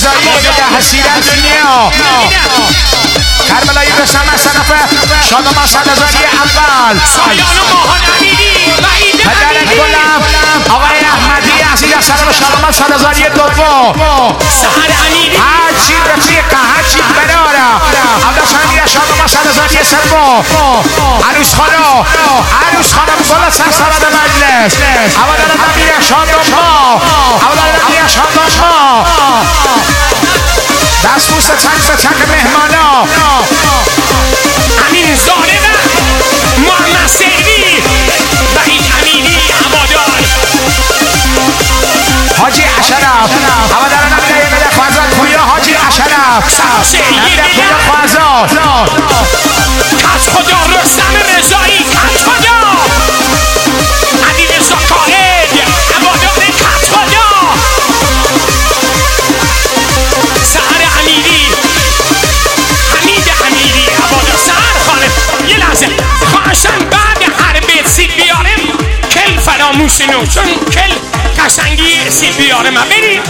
رضایی ده حسیرت دنیا کربلایی بسم صرف شادمان صدازاری اول سایان و ماهان امیری پدر گلم آقای احمدی عزیز صرف شادمان صدازاری دوم سهر امیری هرچی رفیقه هرچی براره عبدال شمیره شادمان صدازاری سوم عروس خانم گل سرسرد مجلس اولاد نمیره شادمان اولاد نمیره شادمان دستبوس چک مهمانا امین زاده و محمد سیدی و این امیری هوادار حاجی اشرف هوادار نمیره بده خوازاد پویا حاجی اشرف نمیره پویا خوازاد کس خدا رستم رضایی کس خدا علی رضا قائد هوادار کس خدا سهر امیری حمید امیری هوادار سهر خانم یه لحظه خواهشم بعد هر بیت سید بیارم کل فراموش نو چون کل قشنگی سید بیارم بریم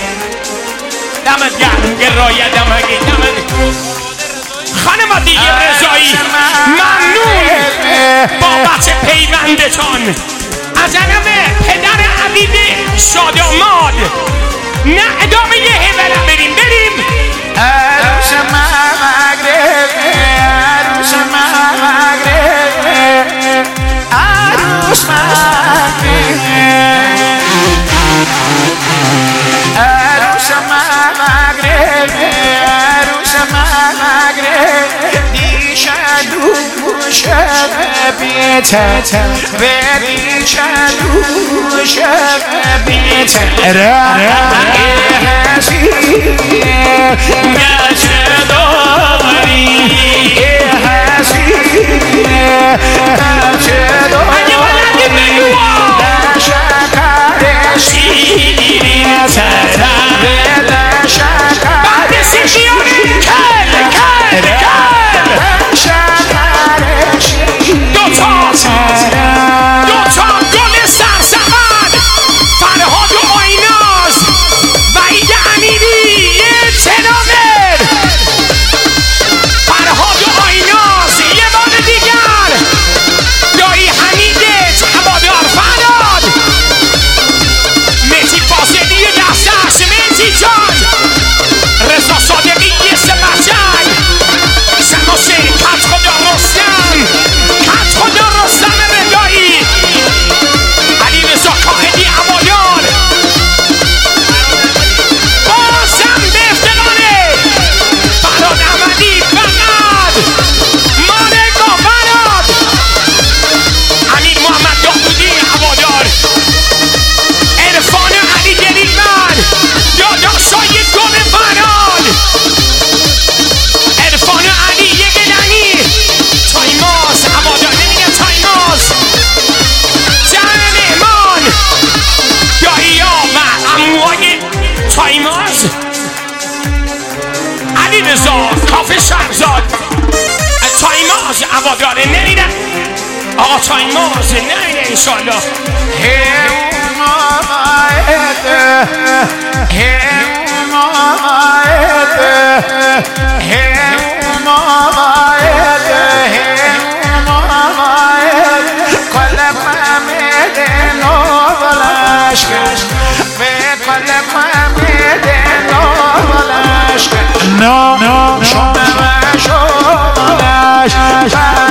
دمت گرم گرایه دمت خانم دیگه رضایی ممنون بابت پیوندتان از جناب پدر عبید شاداماد نه ادامه یه هبلم بریم عروس مغرب عروس مغرب عروس مغرب عروس مغرب عروس مغرب دیشب دوش بیت دوش بیت گچه داری حسین گچه داری شکر شیرین سرم شکر بعد سیشیانی کل شکر شیرین دوتا گل سرسمد فرهاد و آیناز وحید امیری یه تنامر فرهاد و آیناز یه بار دیگر دایی حمیدت هوادار فرهاد مهدی فاصلی دستش مهدی جان رضا صادقی یه سبچک سماسه کت خدا رستم رضایی علی رضا قائدی هوادار بازم به افتقانه فرهاد احمدی فقط مانگا فرهاد امیر محمد داودی هوادار عرفان علی دلیلمند داداشای گل فرهاد عرفان علی یگلنی تایماز هوادار نمیگه تایماز جمع مهمان دایی ها و اموهای تایماز علی رضا کافه شهرزاد تایماز هواداره نمیده آقا تایماز نمیده انشالله No, no, no,